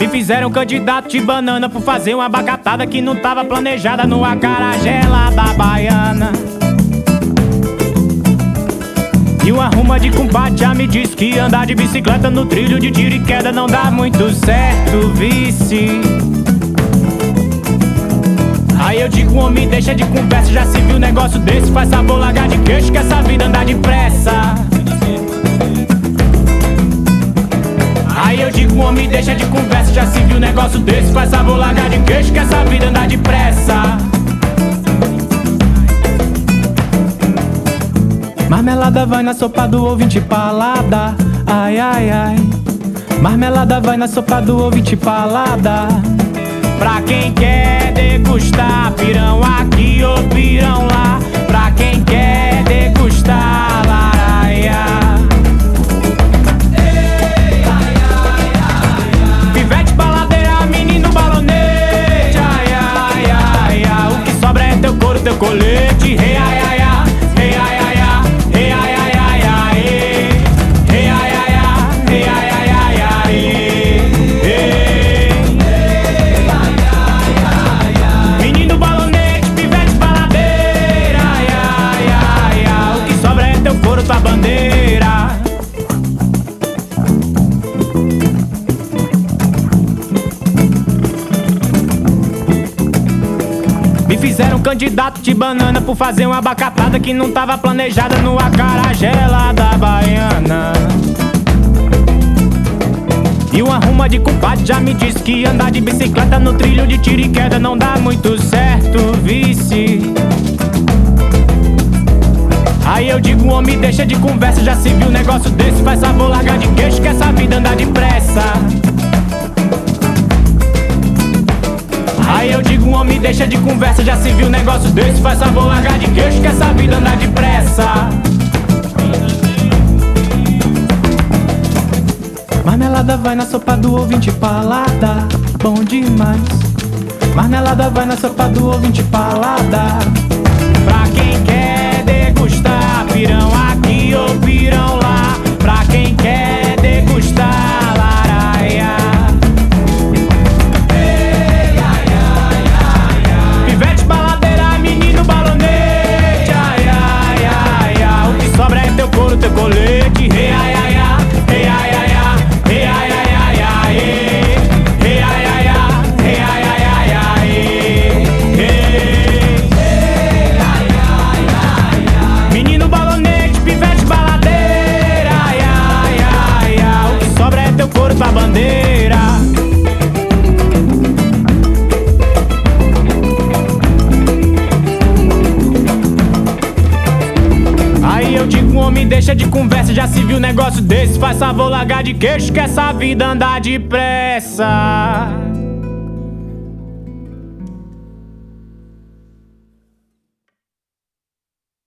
Me fizeram candidato de banana por fazer uma abacatada que não tava planejada no acarajela da baiana. E uma ruma de compadre já me disse que andar de bicicleta no trilho de tiro e queda não dá muito certo, vice. Aí eu digo, homem, deixa de conversa, já se viu um negócio desse, faz sabor, largar de queixo que essa vida anda depressa. Aí eu digo, homem, deixa de conversa, já se viu um negócio desse, faz sabor, largar de queixo que essa vida anda depressa. Marmelada vai na sopa do ouvinte palada, ai, ai, ai. Marmelada vai na sopa do ouvinte palada. Pra quem quer degustar, pirão aqui ou pirão lá. Pra quem quer degustar, laraia. Pivete, baladeira, menino balonete, ai, ai, ai, ai. O que sobra é teu couro, teu colete, hey, ai, ai, ai. Tua bandeira. Me fizeram candidato de banana por fazer uma abacatada que não tava planejada no acarajela da baiana. E uma ruma de compadre já me disse que andar de bicicleta no trilho de tiro e queda não dá muito certo, vice. Aí eu digo, homem, deixa de conversa, já se viu um negócio desse, faz sabor, largar de queixo que essa vida anda depressa. Aí eu digo, homem, deixa de conversa, já se viu um negócio desse, faz sabor, largar de queixo que essa vida anda depressa. Marmelada vai na sopa do ouvinte palada, bom demais. Marmelada vai na sopa do ouvinte palada. Pra quem quer degustar, pirão aqui ou pirão lá. Pra quem quer degustar, laraia. Pivete, baladeira, menino balonete, ai, ai, ai, ai. O que sobra é teu couro, teu colete, hey, ai, ai, ai, hey, ai, ai, ai, hey, ai, ai, ai, ai, hey, ai, ai, ai, hey, ai, ai, ai, ai, hey. Menino balonete, pivete, baladeira, ai, ai, ai, ai. O que sobra é teu couro, tua bandeira. Aí eu digo, homem, deixa de conversa, já se viu um negócio desse, faz sabor, largar de queixo que essa vida anda depressa.